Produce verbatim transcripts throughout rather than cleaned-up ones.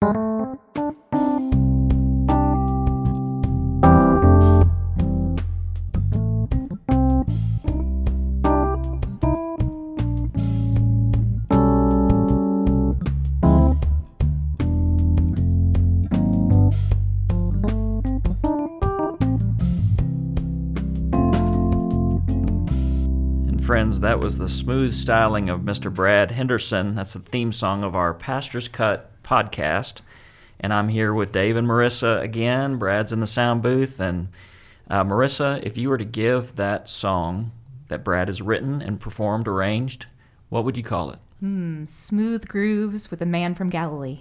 Friends, that was the smooth styling of Mister Brad Henderson. That's the theme song of our Pastor's Cut podcast. And I'm here with Dave and Marissa again. Brad's in the sound booth. And uh, Marissa, if you were to give that song that Brad has written and performed, arranged, what would you call it? Hmm, Smooth Grooves with a Man from Galilee.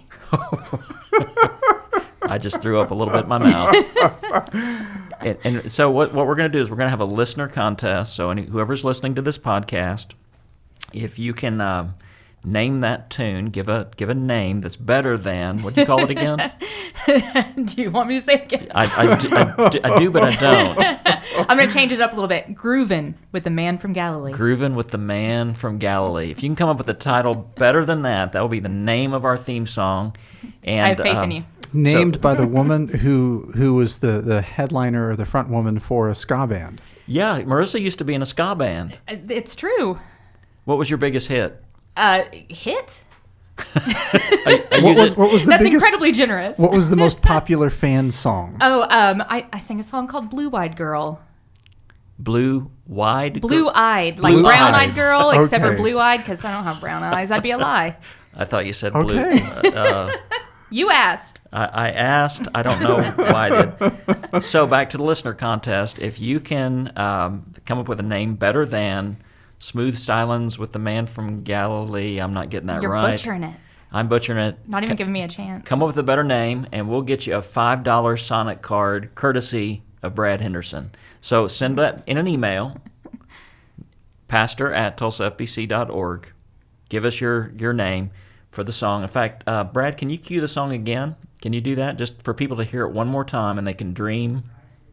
I just threw up a little bit in my mouth. And, and so what, what we're going to do is we're going to have a listener contest. So any, whoever's listening to this podcast, if you can um, name that tune, give a give a name that's better than, what do you call it again? Do you want me to say it again? I, I, do, I, do, I do, but I don't. I'm going to change it up a little bit. Groovin' with the Man from Galilee. Groovin' with the Man from Galilee. If you can come up with a title better than that, that will be the name of our theme song. And I have faith um, in you. Named so, by the woman who who was the, the headliner or the front woman for a ska band. Yeah, Marissa used to be in a ska band. It's true. What was your biggest hit? Uh, hit? I, I What use was, it- what was the That's biggest, incredibly generous. What was the most popular fan song? Oh, um, I, I sang a song called Blue-Eyed Girl. Blue Wide? Blue-eyed, like Blue-eyed. brown-eyed girl, except for Okay. blue-eyed, because I don't have brown eyes. That'd be a lie. I thought you said blue. Okay. Uh, You asked. I, I asked. I don't know why I did. So back to the listener contest. If you can um, come up with a name better than Smooth Stylings with the Man from Galilee, I'm not getting that You're right. butchering it. I'm butchering it. Not even C- giving me a chance. Come up with a better name, and we'll get you a five dollar Sonic card courtesy of Brad Henderson. So send that in an email, pastor at tulsa f b c dot org. Give us your, your name for the song. In fact, uh, Brad, can you cue the song again? Can you do that just for people to hear it one more time and they can dream?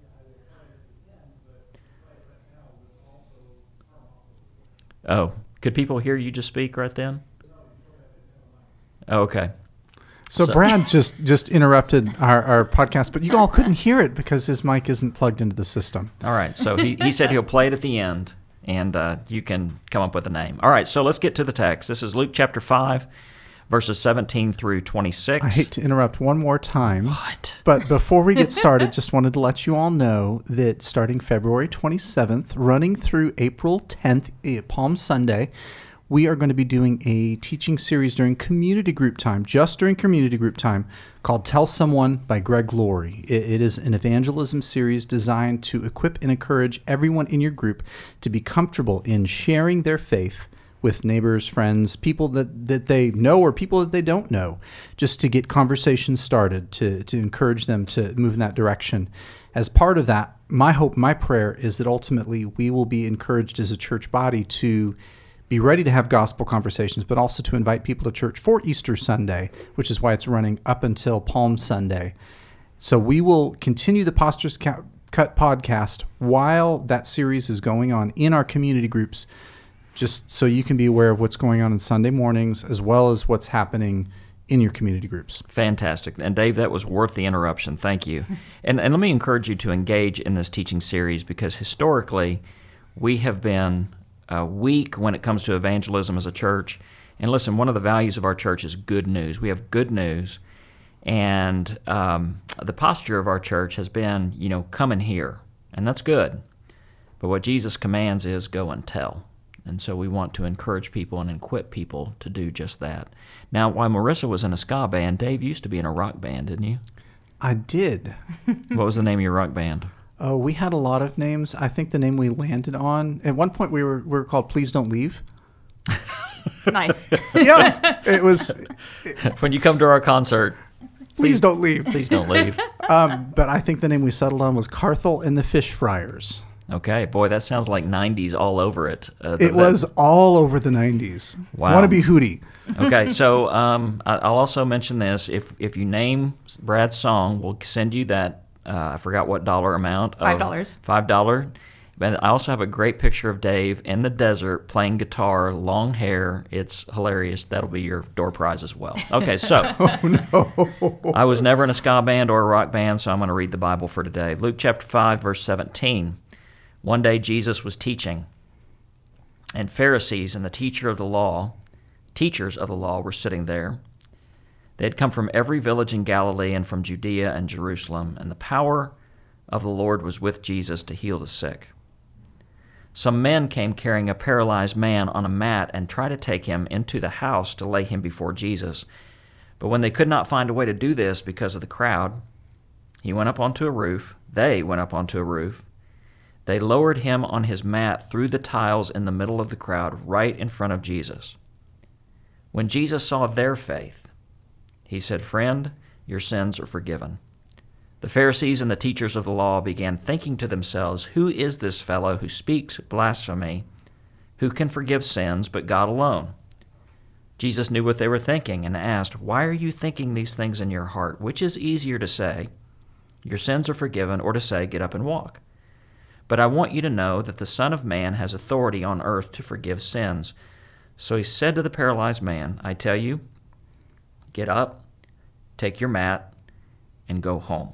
Oh, could people hear you just speak right then? Oh, okay. So, So- Brad just, just interrupted our, our podcast, but you all couldn't hear it because his mic isn't plugged into the system. All right. So he, he said he'll play it at the end, and uh, you can come up with a name. All right. So let's get to the text. This is Luke chapter five, verses seventeen through twenty-six. I hate to interrupt one more time. What? But before we get started, just wanted to let you all know that starting February twenty-seventh, running through April tenth, eh, Palm Sunday, we are going to be doing a teaching series during community group time, just during community group time, called Tell Someone by Greg Laurie. It, it is an evangelism series designed to equip and encourage everyone in your group to be comfortable in sharing their faith with neighbors, friends, people that, that they know or people that they don't know, just to get conversations started, to, to encourage them to move in that direction. As part of that, my hope, my prayer is that ultimately we will be encouraged as a church body to be ready to have gospel conversations, but also to invite people to church for Easter Sunday, which is why it's running up until Palm Sunday. So we will continue the Pastor's Cut podcast while that series is going on in our community groups, just so you can be aware of what's going on on Sunday mornings, as well as what's happening in your community groups. Fantastic. And Dave, that was worth the interruption. Thank you. And, and let me encourage you to engage in this teaching series, because historically we have been uh, weak when it comes to evangelism as a church. And listen, one of the values of our church is good news. We have good news. And um, the posture of our church has been, you know, come and hear. And that's good. But what Jesus commands is go and tell. And so we want to encourage people and equip people to do just that. Now, while Marissa was in a ska band, Dave used to be in a rock band, didn't you? I did. What was the name of your rock band? Oh, we had a lot of names. I think the name we landed on, at one point we were we were called Please Don't Leave. Nice. Yeah, it was When you come to our concert, Please Don't Leave. please don't leave. Um, but I think the name we settled on was Carthel and the Fish Friars. Okay, boy, that sounds like nineties all over it. Uh, It that- was all over the nineties. Wow. Want to be Hootie. Okay, so um, I- I'll also mention this. If if you name Brad's song, we'll send you that, uh, I forgot what dollar amount. of- Five dollars. Five dollar. But I also have a great picture of Dave in the desert playing guitar, long hair. It's hilarious. That'll be your door prize as well. Okay, so Oh, no. I was never in a ska band or a rock band, so I'm going to read the Bible for today. Luke chapter five, verse seventeen. One day Jesus was teaching, and Pharisees and the teacher of the law, teachers of the law were sitting there. They had come from every village in Galilee and from Judea and Jerusalem, and the power of the Lord was with Jesus to heal the sick. Some men came carrying a paralyzed man on a mat and tried to take him into the house to lay him before Jesus. But when they could not find a way to do this because of the crowd, he went up onto a roof. They went up onto a roof. They lowered him on his mat through the tiles in the middle of the crowd, right in front of Jesus. When Jesus saw their faith, he said, "Friend, your sins are forgiven." The Pharisees and the teachers of the law began thinking to themselves, "Who is this fellow who speaks blasphemy? Who can forgive sins but God alone?" Jesus knew what they were thinking and asked, "Why are you thinking these things in your heart? Which is easier to say, 'Your sins are forgiven,' or to say, 'Get up and walk'? But I want you to know that the Son of Man has authority on earth to forgive sins." So he said to the paralyzed man, "I tell you, get up, take your mat, and go home."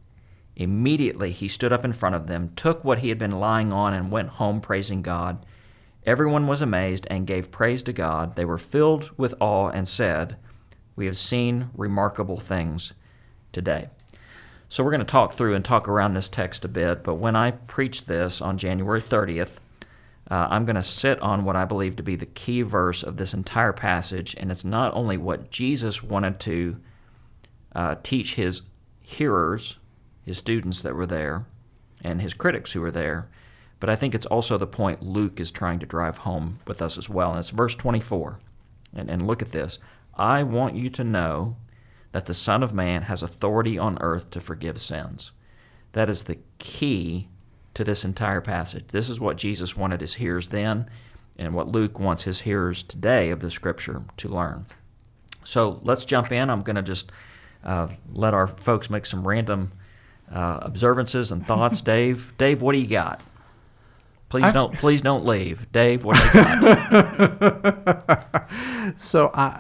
Immediately he stood up in front of them, took what he had been lying on, and went home praising God. Everyone was amazed and gave praise to God. They were filled with awe and said, "We have seen remarkable things today." So we're going to talk through and talk around this text a bit, but when I preach this on January thirtieth, uh, I'm going to sit on what I believe to be the key verse of this entire passage, and it's not only what Jesus wanted to uh, teach his hearers, his students that were there, and his critics who were there, but I think it's also the point Luke is trying to drive home with us as well. And it's verse twenty-four. And, and look at this. "I want you to know that the Son of Man has authority on earth to forgive sins." That is the key to this entire passage. This is what Jesus wanted his hearers then, and what Luke wants his hearers today of the Scripture to learn. So let's jump in. I'm going to just uh, let our folks make some random Uh, observances and thoughts. Dave, Dave, what do you got? Please I've, don't, please don't leave. Dave, what do you got? So I,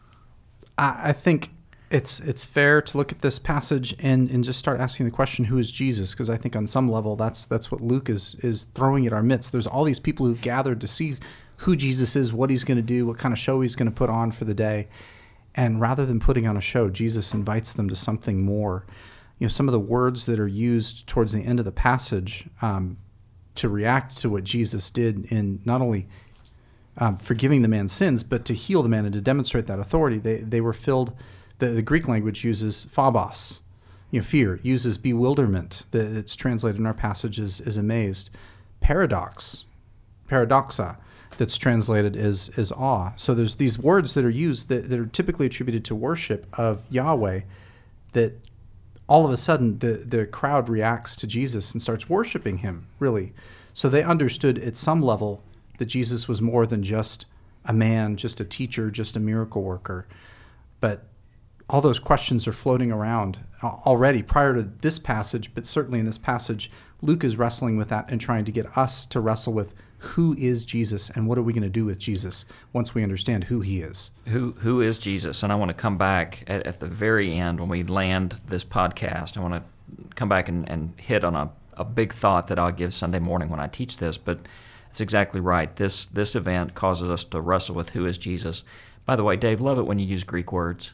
I, I think it's it's fair to look at this passage and, and just start asking the question, who is Jesus? Because I think on some level that's that's what Luke is is throwing at our midst. There's all these people who've gathered to see who Jesus is, what he's going to do, what kind of show he's going to put on for the day, and rather than putting on a show, Jesus invites them to something more. You know, some of the words that are used towards the end of the passage um, to react to what Jesus did in not only um, forgiving the man's sins, but to heal the man and to demonstrate that authority, they they were filled. The, the Greek language uses phobos, you know, fear, uses bewilderment. The, it's translated in our passage as, as amazed. Paradox, paradoxa, that's translated as, as awe. So there's these words that are used that, that are typically attributed to worship of Yahweh that all of a sudden the, the crowd reacts to Jesus and starts worshiping him, really. So they understood at some level that Jesus was more than just a man, just a teacher, just a miracle worker. But all those questions are floating around already prior to this passage, but certainly in this passage, Luke is wrestling with that and trying to get us to wrestle with who is Jesus and what are we going to do with Jesus once we understand who he is. Who Who is Jesus? And I want to come back at, at the very end when we land this podcast. I want to come back and, and hit on a, a big thought that I'll give Sunday morning when I teach this, but it's exactly right. This, this event causes us to wrestle with who is Jesus. By the way, Dave, love it when you use Greek words.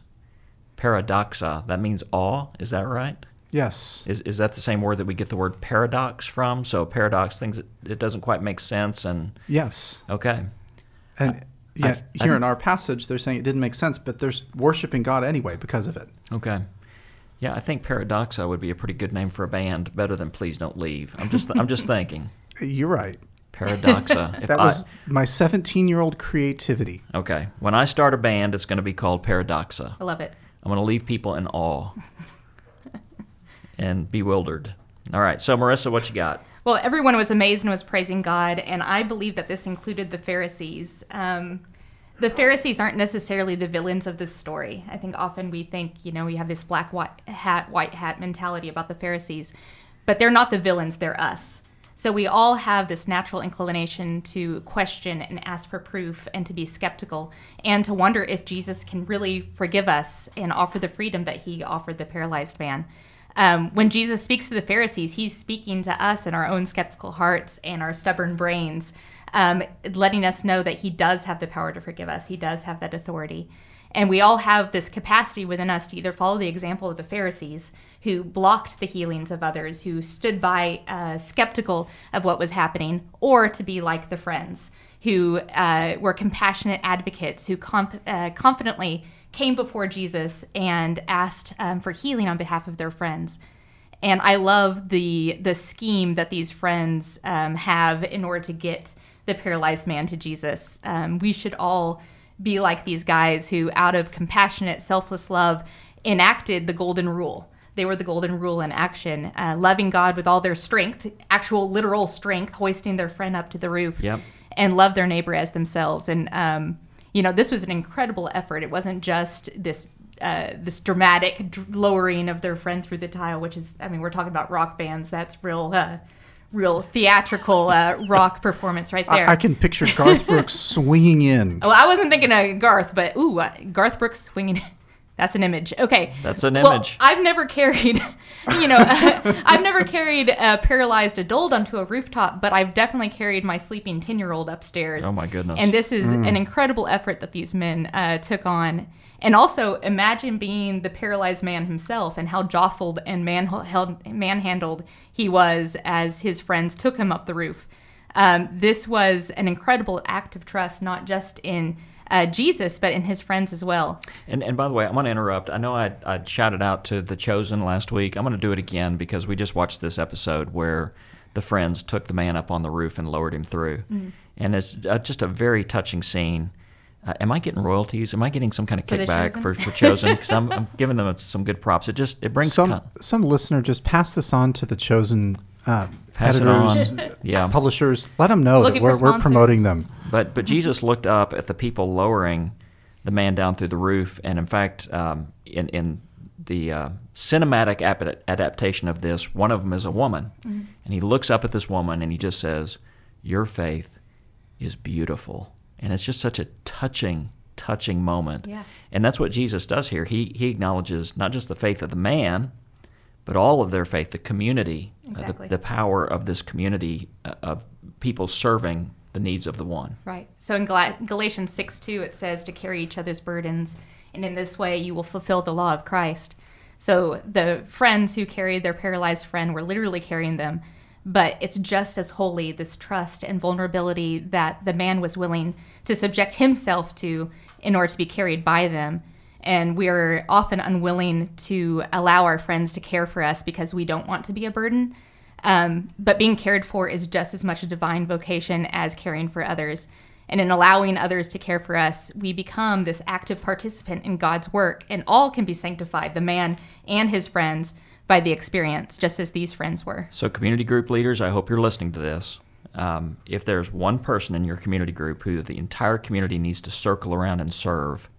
Paradoxa, that means awe, is that right? Yes. Is is that the same word that we get the word paradox from? So paradox, things that it doesn't quite make sense, and yes. Okay. And I, yeah, I, here I, in our passage, they're saying it didn't make sense, but they're worshiping God anyway because of it. Okay. Yeah, I think Paradoxa would be a pretty good name for a band, better than Please Don't Leave. I'm just I'm just thinking. You're right. Paradoxa. If that was I, my seventeen-year-old creativity. Okay. When I start a band, it's going to be called Paradoxa. I love it. I'm going to leave people in awe and bewildered. All right. So, Marissa, what you got? Well, everyone was amazed and was praising God, and I believe that this included the Pharisees. Um, the Pharisees aren't necessarily the villains of this story. I think often we think, you know, we have this black white hat, white hat mentality about the Pharisees, but they're not the villains, they're us. So we all have this natural inclination to question and ask for proof and to be skeptical and to wonder if Jesus can really forgive us and offer the freedom that he offered the paralyzed man. Um, when Jesus speaks to the Pharisees, he's speaking to us in our own skeptical hearts and our stubborn brains, um, letting us know that he does have the power to forgive us. He does have that authority. And we all have this capacity within us to either follow the example of the Pharisees, who blocked the healings of others, who stood by uh, skeptical of what was happening, or to be like the friends, who uh, were compassionate advocates, who comp- uh, confidently came before Jesus and asked um, for healing on behalf of their friends. And I love the the scheme that these friends um, have in order to get the paralyzed man to Jesus. Um, we should all be like these guys who, out of compassionate, selfless love, enacted the golden rule. They were the golden rule in action, uh, loving God with all their strength, actual literal strength, hoisting their friend up to the roof, yep. and love their neighbor as themselves. And, um, you know, this was an incredible effort. It wasn't just this uh, this dramatic d- lowering of their friend through the tile, which is, I mean, we're talking about rock bands. That's real... Uh, real theatrical uh, rock performance right there. I, I can picture Garth Brooks swinging in. Oh, I wasn't thinking of Garth, but ooh, uh, Garth Brooks swinging. That's an image. Okay. That's an well, image. I've never carried, you know, I've never carried a paralyzed adult onto a rooftop, but I've definitely carried my sleeping ten-year-old upstairs. Oh, my goodness. And this is Mm. an incredible effort that these men uh, took on. And also, imagine being the paralyzed man himself and how jostled and man-held, manhandled he was as his friends took him up the roof. Um, this was an incredible act of trust, not just in uh, Jesus, but in his friends as well. And and by the way, I'm going to interrupt. I know I I shouted out to The Chosen last week. I'm going to do it again because we just watched this episode where the friends took the man up on the roof and lowered him through. Mm. And it's uh, just a very touching scene. Uh, am I getting royalties? Am I getting some kind of For The kickback Chosen? for, for Chosen? Because I'm, I'm giving them some good props. It just it brings some con- some listener just pass this on to the Chosen uh, Pass it editors, on. Yeah. publishers. Let them know Looking that we're, for we're sponsors. promoting them. But but Jesus looked up at the people lowering the man down through the roof, and in fact, um, in in the uh, cinematic ap- adaptation of this, one of them is a woman, mm-hmm. and he looks up at this woman and he just says, "Your faith is beautiful," and it's just such a touching, touching moment. Yeah. And that's what Jesus does here. He he acknowledges not just the faith of the man, but all of their faith, the community, Exactly. uh, the, the power of this community uh, of people serving the needs of the one. Right. So in Gal- Galatians six two, it says to carry each other's burdens, and in this way you will fulfill the law of Christ. So the friends who carried their paralyzed friend were literally carrying them, but it's just as holy, this trust and vulnerability that the man was willing to subject himself to in order to be carried by them. And we are often unwilling to allow our friends to care for us because we don't want to be a burden. Um, but being cared for is just as much a divine vocation as caring for others. And in allowing others to care for us, we become this active participant in God's work, and all can be sanctified, the man and his friends, by the experience, just as these friends were. So community group leaders, I hope you're listening to this. Um, if there's one person in your community group who the entire community needs to circle around and serve,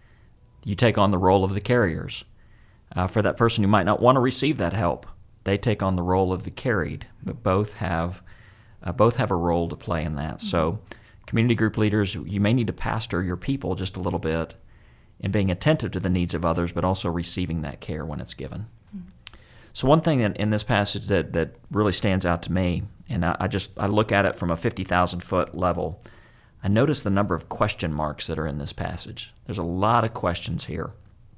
you take on the role of the carriers. Uh, for that person who might not want to receive that help, they take on the role of the carried, but both have uh, both have a role to play in that. Mm-hmm. So community group leaders, you may need to pastor your people just a little bit in being attentive to the needs of others, but also receiving that care when it's given. Mm-hmm. So one thing in, in this passage that, that really stands out to me, and I, I just I look at it from a fifty thousand foot level, I notice the number of question marks that are in this passage. There's a lot of questions here.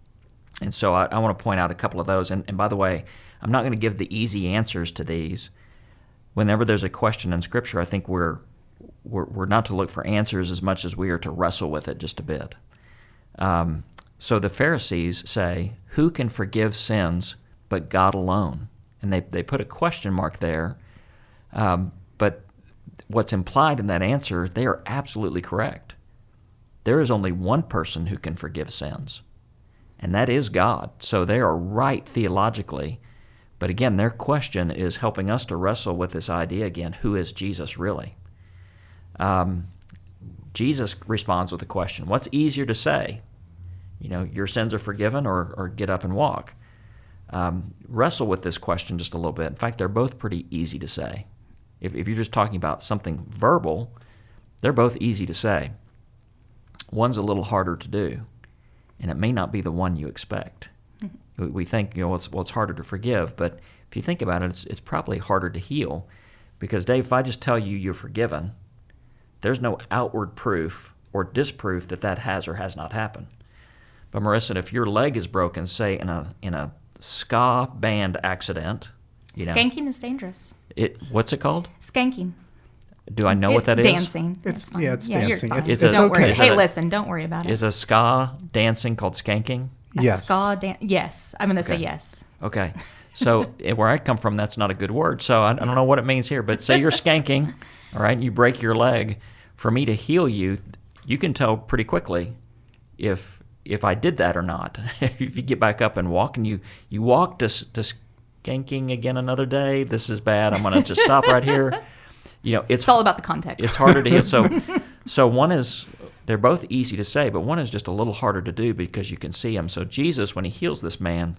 And so I, I want to point out a couple of those. And, and by the way, I'm not going to give the easy answers to these. Whenever there's a question in Scripture, I think we're, we're, we're not to look for answers as much as we are to wrestle with it just a bit. Um, so the Pharisees say, who can forgive sins but God alone? And they, they put a question mark there. Um, but what's implied in that answer, they are absolutely correct. There is only one person who can forgive sins, and that is God. So they are right theologically. But again, their question is helping us to wrestle with this idea again, who is Jesus really? Um, Jesus responds with a question. What's easier to say? You know, your sins are forgiven, or, or get up and walk. Um, wrestle with this question just a little bit. In fact, they're both pretty easy to say. If, if you're just talking about something verbal, they're both easy to say. One's a little harder to do, and it may not be the one you expect. Mm-hmm. We, we think, you know, well it's, well, it's harder to forgive, but if you think about it, it's, it's probably harder to heal. Because, Dave, if I just tell you you're forgiven, there's no outward proof or disproof that that has or has not happened. But, Marissa, if your leg is broken, say in a in a ska band accident, you know, skanking is dangerous. It what's it called? Skanking. Do I know it's what that dancing. is? It's, it's yeah, it's yeah, dancing. You're fine. It's, it's don't okay. worry. Is Hey, a, listen, don't worry about it. Is a ska dancing called skanking? A yes. ska dan- yes. I'm going to Okay. say yes. Okay. So where I come from, that's not a good word. So I, I don't know what it means here. But say you're skanking, all right, and you break your leg. For me to heal you, you can tell pretty quickly if if I did that or not. If you get back up and walk, and you, you walk to, to skanking again another day, this is bad. I'm going to just stop right here. You know, it's, It's all about the context. It's harder to heal. So, so one is, they're both easy to say, but one is just a little harder to do because you can see him. So Jesus, when he heals this man,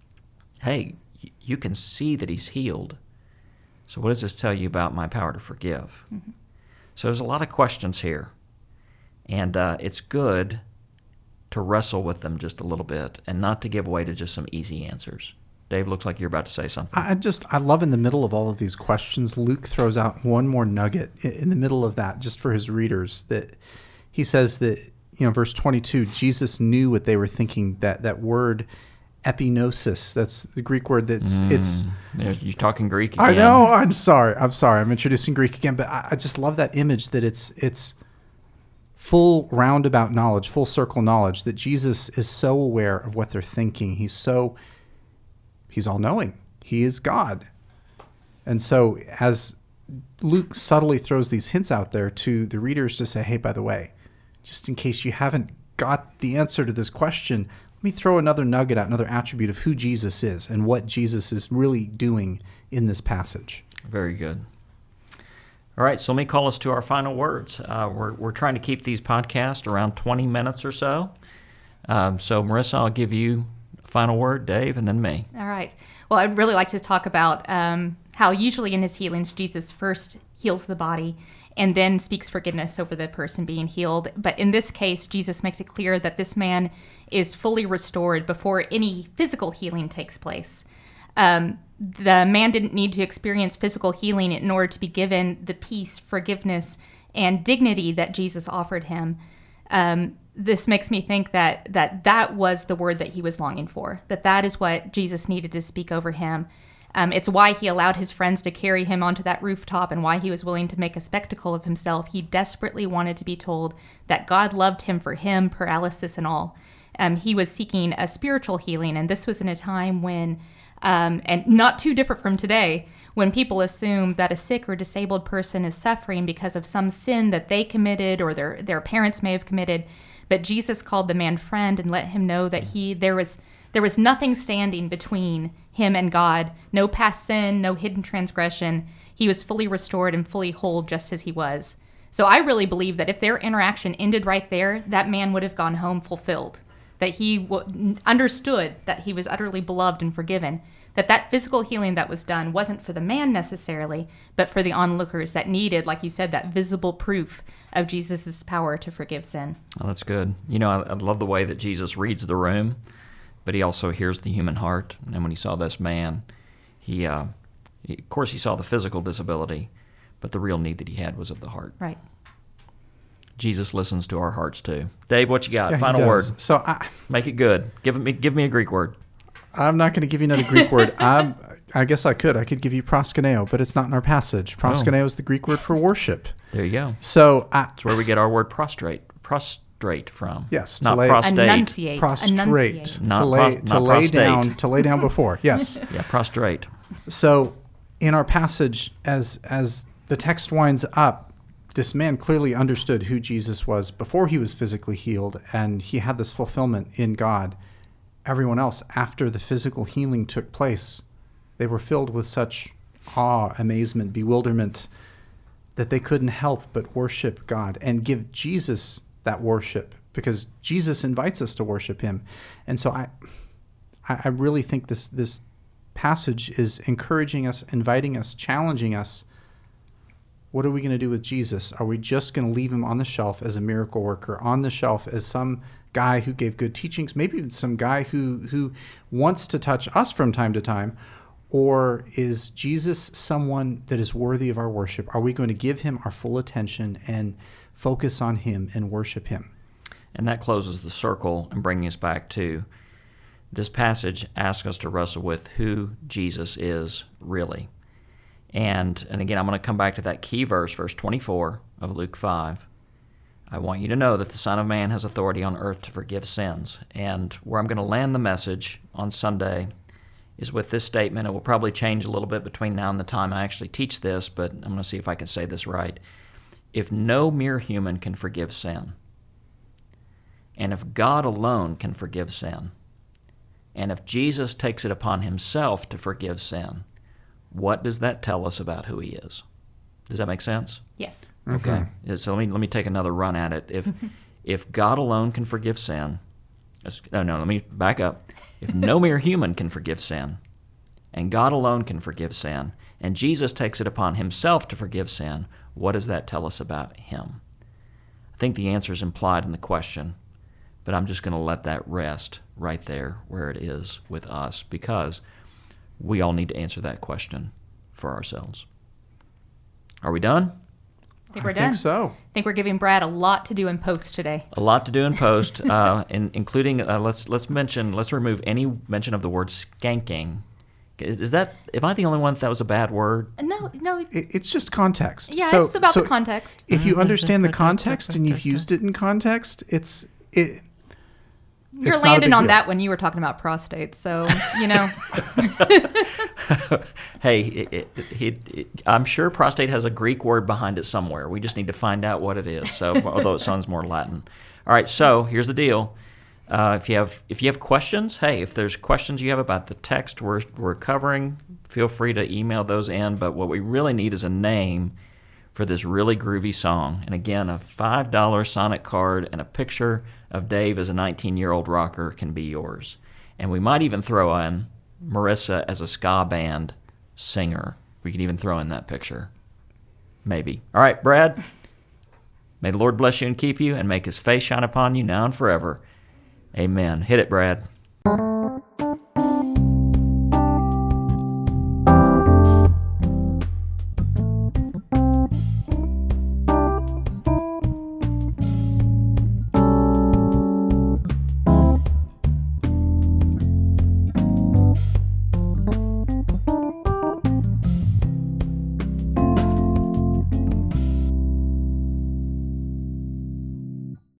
hey, you can see that he's healed. So what does this tell you about my power to forgive? Mm-hmm. So there's a lot of questions here, and uh, it's good to wrestle with them just a little bit and not to give way to just some easy answers. Dave, looks like you're about to say something. I just, I love in the middle of all of these questions, Luke throws out one more nugget in the middle of that just for his readers, that he says that, you know, verse twenty-two, Jesus knew what they were thinking, that, that word epinosis, that's the Greek word that's, Mm, it's... you're talking Greek again. I know, I'm sorry, I'm sorry, I'm introducing Greek again, but I, I just love that image that it's it's full roundabout knowledge, full circle knowledge, that Jesus is so aware of what they're thinking. He's so... He's all-knowing. He is God. And so as Luke subtly throws these hints out there to the readers to say, hey, by the way, just in case you haven't got the answer to this question, let me throw another nugget out, another attribute of who Jesus is and what Jesus is really doing in this passage. Very good. All right, so let me call us to our final words. Uh, we're, we're trying to keep these podcasts around twenty minutes or so. Um, so, Marissa, I'll give you final word, Dave, and then me. All right. Well, I'd really like to talk about um, how usually in his healings, Jesus first heals the body and then speaks forgiveness over the person being healed. But in this case, Jesus makes it clear that this man is fully restored before any physical healing takes place. Um, the man didn't need to experience physical healing in order to be given the peace, forgiveness, and dignity that Jesus offered him. Um, this makes me think that, that that was the word that he was longing for, that that is what Jesus needed to speak over him. Um, it's why he allowed his friends to carry him onto that rooftop and why he was willing to make a spectacle of himself. He desperately wanted to be told that God loved him for him, paralysis and all. Um, he was seeking a spiritual healing, and this was in a time when, um, and not too different from today, when people assume that a sick or disabled person is suffering because of some sin that they committed or their, their parents may have committed. But Jesus called the man friend and let him know that he there was there was nothing standing between him and God, no past sin, no hidden transgression. He was fully restored and fully whole just as he was. So I really believe that if their interaction ended right there, that man would have gone home fulfilled, that he w- understood that he was utterly beloved and forgiven, that that physical healing that was done wasn't for the man necessarily, but for the onlookers that needed, like you said, that visible proof of Jesus' power to forgive sin. Oh, that's good. You know, I, I love the way that Jesus reads the room, but he also hears the human heart. And when he saw this man, he, uh, he, of course, he saw the physical disability, but the real need that he had was of the heart. Right. Jesus listens to our hearts too. Dave, what you got? Yeah, he Final does. word. So I, Make it good. Give me, give me a Greek word. I'm not going to give you another Greek word. I'm, I guess I could. I could give you proskuneo, but it's not in our passage. Proskuneo oh. is the Greek word for worship. There you go. So I, that's where we get our word prostrate. Prostrate from. Yes, not lay, prostate. Enunciate. Prostrate. Enunciate. Not to lay, pros, to not lay prostate. down. To lay down before. Yes. Yeah, prostrate. So, in our passage, as as the text winds up, this man clearly understood who Jesus was before he was physically healed, and he had this fulfillment in God. Everyone else, after the physical healing took place, they were filled with such awe, amazement, bewilderment that they couldn't help but worship God and give Jesus that worship, because Jesus invites us to worship him. And so I I really think this this passage is encouraging us, inviting us, challenging us what are we going to do with Jesus? Are we just going to leave him on the shelf as a miracle worker, on the shelf as some guy who gave good teachings, maybe even some guy who, who wants to touch us from time to time? Or is Jesus someone that is worthy of our worship? Are we going to give him our full attention and focus on him and worship him? And that closes the circle and bringing us back to this passage asks us to wrestle with who Jesus is really. And and again, I'm going to come back to that key verse, verse twenty-four of Luke five. I want you to know that the Son of Man has authority on earth to forgive sins. And where I'm going to land the message on Sunday is with this statement. It will probably change a little bit between now and the time I actually teach this, but I'm going to see if I can say this right. If no mere human can forgive sin, and if God alone can forgive sin, and if Jesus takes it upon himself to forgive sin, what does that tell us about who he is? Does that make sense? Yes. Okay. Mm-hmm. So let me let me take another run at it. If if God alone can forgive sin, no, no, let me back up. If no mere human can forgive sin, and God alone can forgive sin, and Jesus takes it upon himself to forgive sin, what does that tell us about him? I think the answer is implied in the question, but I'm just going to let that rest right there where it is with us, because we all need to answer that question for ourselves. Are we done? I think we're I done. think so. I think we're giving Brad a lot to do in post today. A lot to do in post, uh, in, including uh, let's let's mention let's remove any mention of the word skanking. Is, is that am I the only one that, that was a bad word? No, no. It, it's just context. Yeah, So- it's about so the context. If you understand the context and you've used it in context, it's it. You're it's not a landing big on deal. that when you were talking about prostate. So, you know, Hey, it, it, it, it, I'm sure prostate has a Greek word behind it somewhere. We just need to find out what it is. So, although it sounds more Latin. All right. So here's the deal. Uh, if you have if you have questions, hey, if there's questions you have about the text we're we're covering, feel free to email those in. But what we really need is a name for this really groovy song. And again, a five dollar Sonic card and a picture of Dave as a nineteen-year-old rocker can be yours. And we might even throw in Marissa as a ska band singer. We can even throw in that picture. Maybe. All right, Brad. May the Lord bless you and keep you and make his face shine upon you now and forever. Amen. Hit it, Brad.